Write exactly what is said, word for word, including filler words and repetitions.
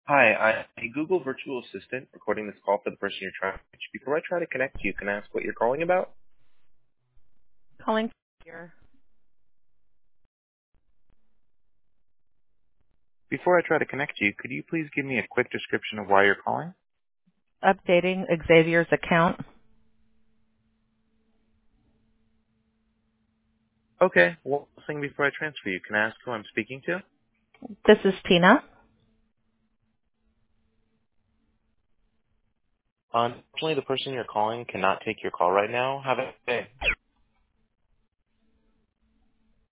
Hi, I'm a Google virtual assistant recording this call for the person you're trying to reach. Before I try to connect you, can I ask what you're calling about? Calling here. Before I try to connect you, could you please give me a quick description of why you're calling? Updating Xavier's account. Okay, one thing before I transfer you, can I ask who I'm speaking to? This is Tina. Unfortunately, the person you're calling cannot take your call right now. Have a good day.